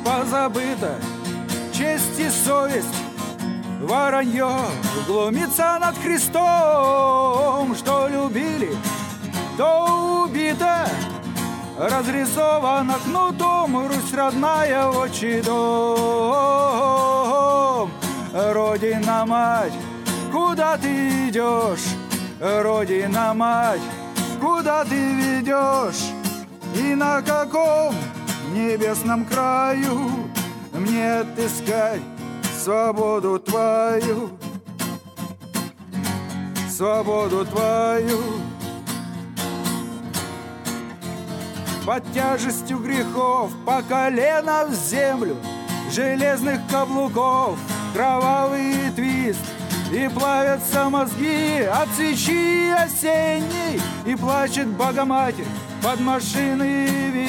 позабыта честь и совесть, воронье глумится над Христом. Что любили, то убито, разрисована кнутом Русь родная, отчий дом. Родина-мать, куда ты идешь? Родина-мать, куда ты ведешь? И на каком небесном краю мне отыскать свободу твою? Свободу твою. Под тяжестью грехов по колено в землю, железных каблуков кровавый твист, и плавятся мозги от свечи осенней, и плачет Богоматерь под машиной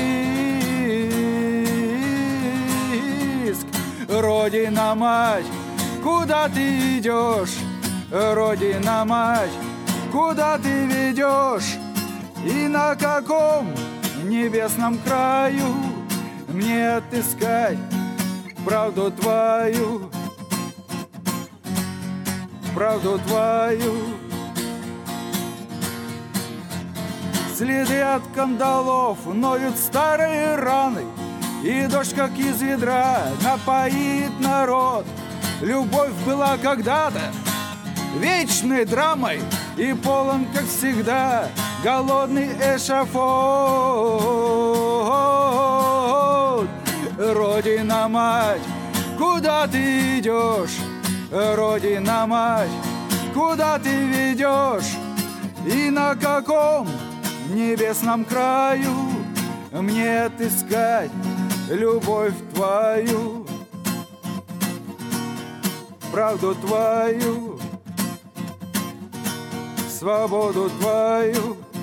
виск. Родина-мать, куда ты идешь? Родина-мать, куда ты ведешь? И на каком небесном краю мне отыскать правду твою? Правду твою. Следы от кандалов ноют старые раны, и дождь, как из ведра, напоит народ. Любовь была когда-то вечной драмой, и полон, как всегда, голодный эшафот. Родина-мать, куда ты идешь? Родина-мать, куда ты ведешь? И на каком небесном краю мне отыскать любовь твою? Правду твою, свободу твою.